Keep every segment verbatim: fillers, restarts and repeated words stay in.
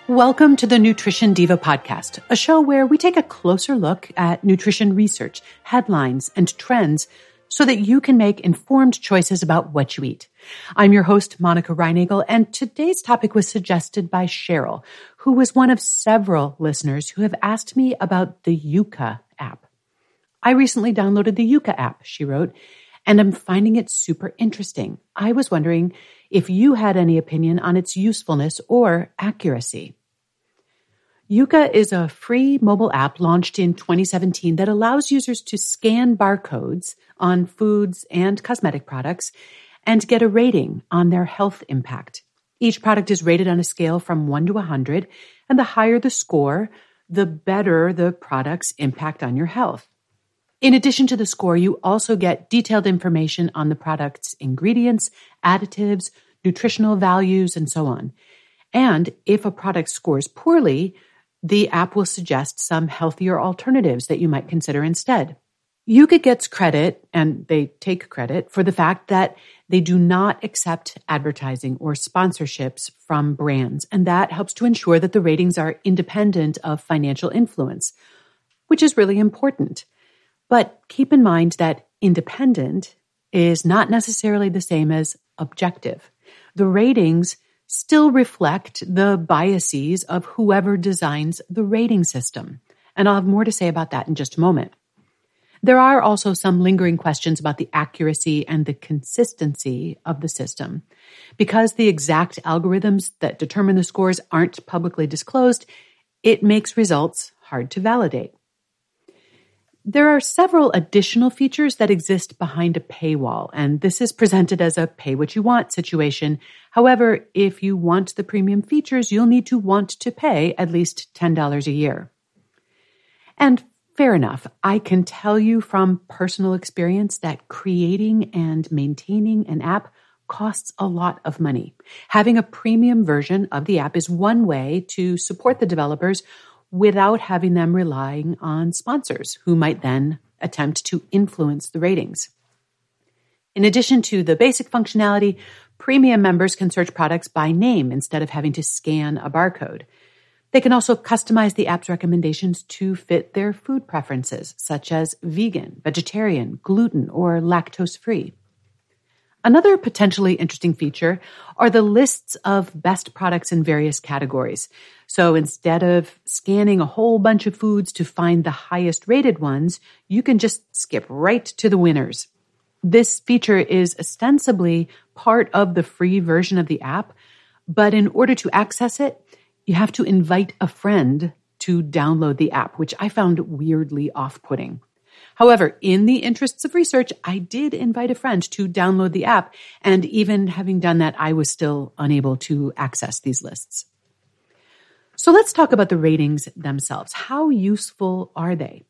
Welcome to the Nutrition Diva podcast, a show where we take a closer look at nutrition research, headlines, and trends so that you can make informed choices about what you eat. I'm your host, Monica Reinagel, and today's topic was suggested by Cheryl, who was one of several listeners who have asked me about the Yuka app. I recently downloaded the Yuka app, she wrote, and I'm finding it super interesting. I was wondering if you had any opinion on its usefulness or accuracy. Yuka is a free mobile app launched in twenty seventeen that allows users to scan barcodes on foods and cosmetic products and get a rating on their health impact. Each product is rated on a scale from one to one hundred, and the higher the score, the better the product's impact on your health. In addition to the score, you also get detailed information on the product's ingredients, additives, nutritional values, and so on. And if a product scores poorly, the app will suggest some healthier alternatives that you might consider instead. Yuka gets credit, and they take credit, for the fact that they do not accept advertising or sponsorships from brands, and that helps to ensure that the ratings are independent of financial influence, which is really important. But keep in mind that independent is not necessarily the same as objective. The ratings still reflect the biases of whoever designs the rating system. And I'll have more to say about that in just a moment. There are also some lingering questions about the accuracy and the consistency of the system. Because the exact algorithms that determine the scores aren't publicly disclosed, it makes results hard to validate. There are several additional features that exist behind a paywall, and this is presented as a pay-what-you-want situation. However, if you want the premium features, you'll need to want to pay at least ten dollars a year. And fair enough, I can tell you from personal experience that creating and maintaining an app costs a lot of money. Having a premium version of the app is one way to support the developers without having them relying on sponsors who might then attempt to influence the ratings. In addition to the basic functionality, premium members can search products by name instead of having to scan a barcode. They can also customize the app's recommendations to fit their food preferences, such as vegan, vegetarian, gluten, or lactose-free. Another potentially interesting feature are the lists of best products in various categories. So instead of scanning a whole bunch of foods to find the highest rated ones, you can just skip right to the winners. This feature is ostensibly part of the free version of the app, but in order to access it, you have to invite a friend to download the app, which I found weirdly off-putting. However, in the interests of research, I did invite a friend to download the app, and even having done that, I was still unable to access these lists. So let's talk about the ratings themselves. How useful are they?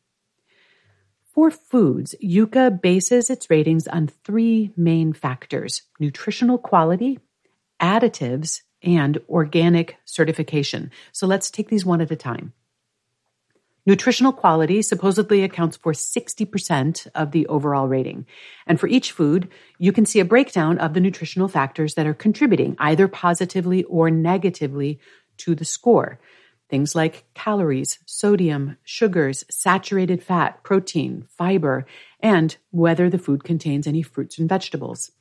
For foods, Yuka bases its ratings on three main factors: nutritional quality, additives, and organic certification. So let's take these one at a time. Nutritional quality supposedly accounts for sixty percent of the overall rating. And for each food, you can see a breakdown of the nutritional factors that are contributing either positively or negatively to the score. Things like calories, sodium, sugars, saturated fat, protein, fiber, and whether the food contains any fruits and vegetables.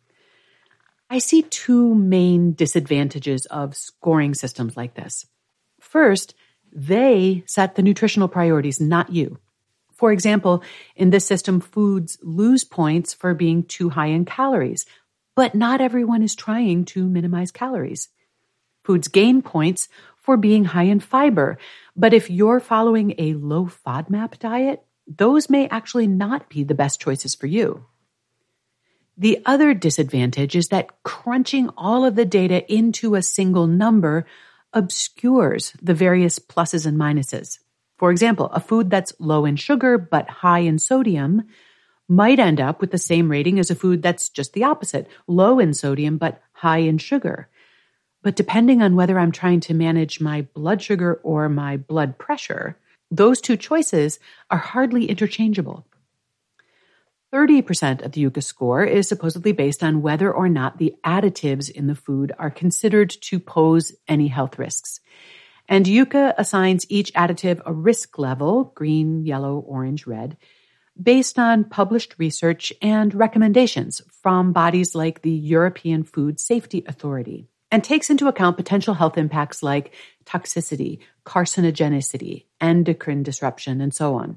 I see two main disadvantages of scoring systems like this. First, they set the nutritional priorities, not you. For example, in this system, foods lose points for being too high in calories, but not everyone is trying to minimize calories. Foods gain points for being high in fiber, but if you're following a low FODMAP diet, those may actually not be the best choices for you. The other disadvantage is that crunching all of the data into a single number obscures the various pluses and minuses. For example, a food that's low in sugar but high in sodium might end up with the same rating as a food that's just the opposite, low in sodium but high in sugar. But depending on whether I'm trying to manage my blood sugar or my blood pressure, those two choices are hardly interchangeable. thirty percent of the Yuka score is supposedly based on whether or not the additives in the food are considered to pose any health risks. And Yucca assigns each additive a risk level, green, yellow, orange, red, based on published research and recommendations from bodies like the European Food Safety Authority, and takes into account potential health impacts like toxicity, carcinogenicity, endocrine disruption, and so on.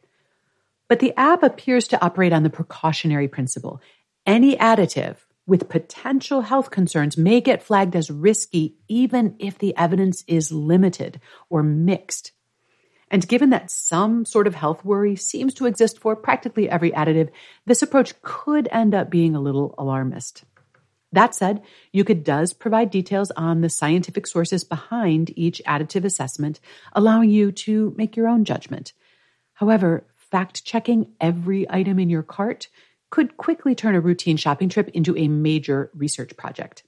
But the app appears to operate on the precautionary principle. Any additive with potential health concerns may get flagged as risky even if the evidence is limited or mixed. And given that some sort of health worry seems to exist for practically every additive, this approach could end up being a little alarmist. That said, Yucca does provide details on the scientific sources behind each additive assessment, allowing you to make your own judgment. However, fact-checking every item in your cart could quickly turn a routine shopping trip into a major research project.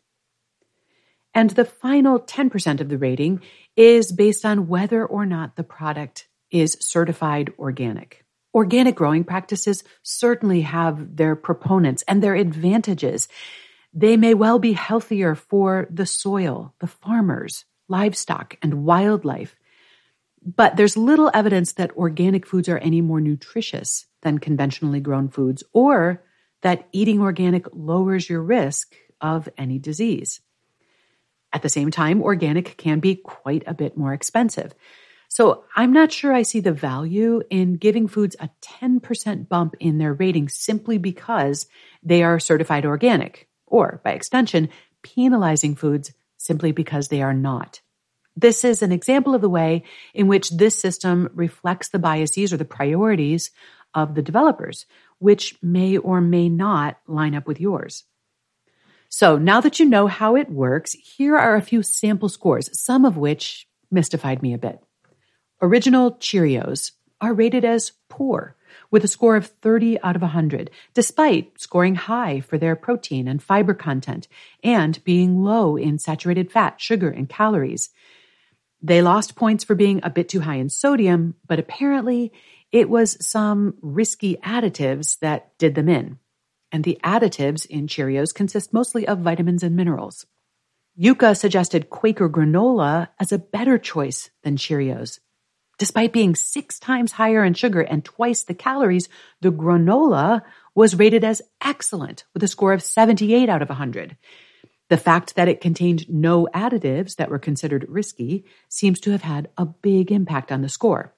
And the final ten percent of the rating is based on whether or not the product is certified organic. Organic growing practices certainly have their proponents and their advantages. They may well be healthier for the soil, the farmers, livestock, and wildlife. But there's little evidence that organic foods are any more nutritious than conventionally grown foods, or that eating organic lowers your risk of any disease. At the same time, organic can be quite a bit more expensive. So I'm not sure I see the value in giving foods a ten percent bump in their rating simply because they are certified organic, or by extension, penalizing foods simply because they are not. This is an example of the way in which this system reflects the biases or the priorities of the developers, which may or may not line up with yours. So now that you know how it works, here are a few sample scores, some of which mystified me a bit. Original Cheerios are rated as poor, with a score of thirty out of one hundred, despite scoring high for their protein and fiber content and being low in saturated fat, sugar, and calories. They lost points for being a bit too high in sodium, but apparently it was some risky additives that did them in. And the additives in Cheerios consist mostly of vitamins and minerals. Yucca suggested Quaker granola as a better choice than Cheerios. Despite being six times higher in sugar and twice the calories, the granola was rated as excellent with a score of seventy-eight out of one hundred. The fact that it contained no additives that were considered risky seems to have had a big impact on the score.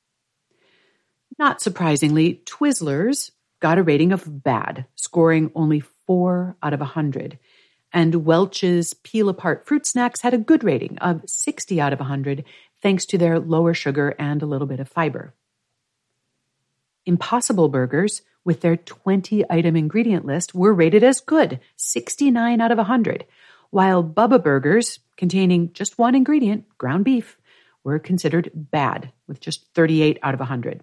Not surprisingly, Twizzlers got a rating of bad, scoring only four out of one hundred. And Welch's Peel-Apart Fruit Snacks had a good rating of sixty out of one hundred, thanks to their lower sugar and a little bit of fiber. Impossible Burgers, with their twenty-item ingredient list, were rated as good, sixty-nine out of one hundred, while Bubba Burgers, containing just one ingredient, ground beef, were considered bad, with just thirty-eight out of one hundred.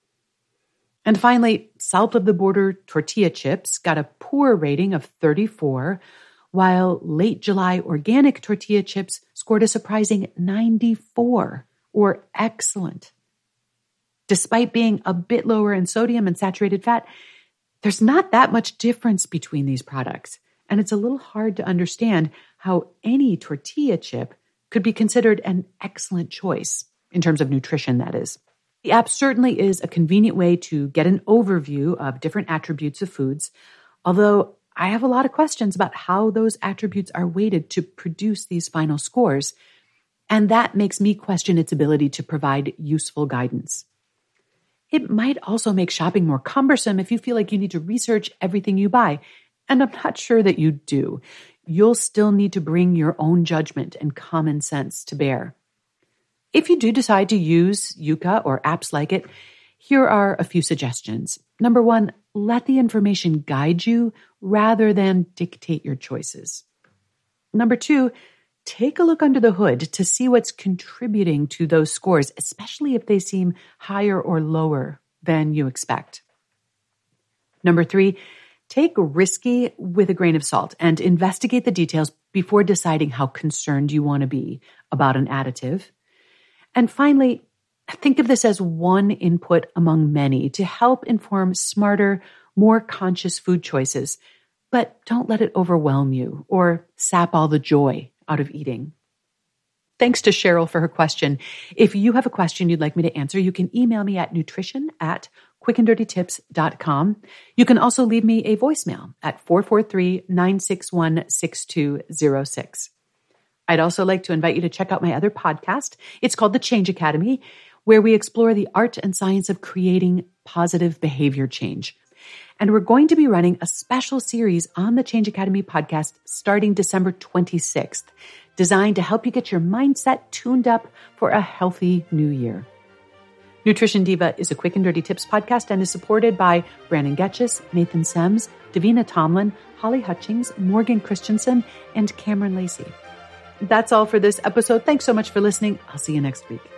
And finally, South of the Border tortilla chips got a poor rating of thirty-four, while Late July organic tortilla chips scored a surprising ninety-four, or excellent. Despite being a bit lower in sodium and saturated fat, there's not that much difference between these products, and it's a little hard to understand how any tortilla chip could be considered an excellent choice, in terms of nutrition, that is. The app certainly is a convenient way to get an overview of different attributes of foods, although I have a lot of questions about how those attributes are weighted to produce these final scores, and that makes me question its ability to provide useful guidance. It might also make shopping more cumbersome if you feel like you need to research everything you buy, and I'm not sure that you do. You'll still need to bring your own judgment and common sense to bear. If you do decide to use Yucca or apps like it, here are a few suggestions. Number one, let the information guide you rather than dictate your choices. Number two, take a look under the hood to see what's contributing to those scores, especially if they seem higher or lower than you expect. Number three, take risky with a grain of salt and investigate the details before deciding how concerned you want to be about an additive. And finally, think of this as one input among many to help inform smarter, more conscious food choices, but don't let it overwhelm you or sap all the joy out of eating. Thanks to Cheryl for her question. If you have a question you'd like me to answer, you can email me at nutrition at quick and dirty tips dot com. You can also leave me a voicemail at four four three, nine six one, six two zero six. I'd also like to invite you to check out my other podcast. It's called The Change Academy, where we explore the art and science of creating positive behavior change. And we're going to be running a special series on the Change Academy podcast starting December twenty-sixth, designed to help you get your mindset tuned up for a healthy new year. Nutrition Diva is a Quick and Dirty Tips podcast and is supported by Brandon Getchis, Nathan Sems, Davina Tomlin, Holly Hutchings, Morgan Christensen, and Cameron Lacey. That's all for this episode. Thanks so much for listening. I'll see you next week.